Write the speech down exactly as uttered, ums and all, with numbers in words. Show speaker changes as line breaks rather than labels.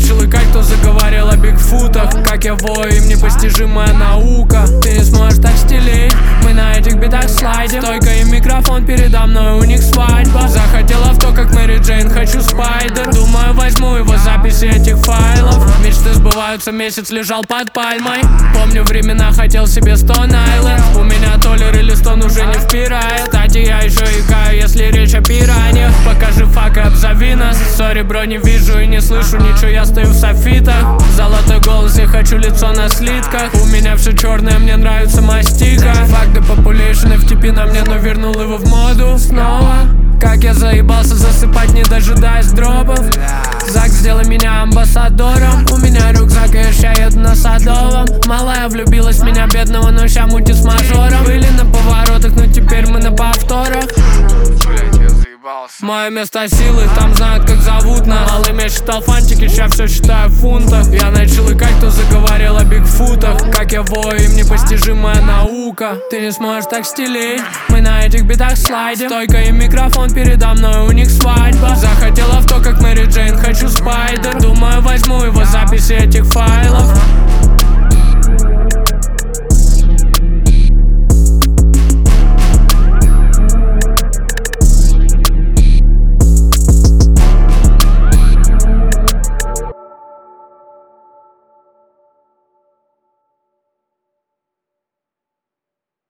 начал икать, кто заговорил о бигфутах. Как я вою, им непостижимая наука. Ты не сможешь так стелить, мы на этих битах слайдим. Стойка и микрофон передо мной, у них свадьба. Захотел авто, как Мэри Джейн, хочу спайдер. Думаю, возьму его записи этих файлов. Мечты сбываются, месяц лежал под пальмой. Помню времена, хотел себе Stone Island. У меня толлер или стон уже не впирает. Кстати, я еще икаю, если речь о пираньях. Покажи фак и обзови нас. Сори, бро, не вижу и не слышу ничего, я стою в софитах. Золотой голос, я хочу лицо на слитках. У меня все черное, мне нравится мастика. Факт депопуляшн, эф ти пи на мне, но вернул его в моду снова. Как я заебался засыпать, не дожидаясь дропов. Зак, сделай меня амбассадором. У меня рюкзак, и я ща еду на Садовом. Малая влюбилась в меня, бедного, но ща мутит с мажором. Были на поворотах, но теперь мы на повторах. Мое место силы, там знают, как зовут нас. Малым я считал фантики, ща все считаю в фунтах. Я начал икать, кто заговорил о бигфутах. Как я вою, им непостижимая наука. Ты не сможешь так стелить, мы на этих битах слайдим. Стойка и микрофон передо мной, у них свадьба. Захотел авто, как Мэри Джейн, хочу спайдер. Думаю, возьму его записи этих файлов.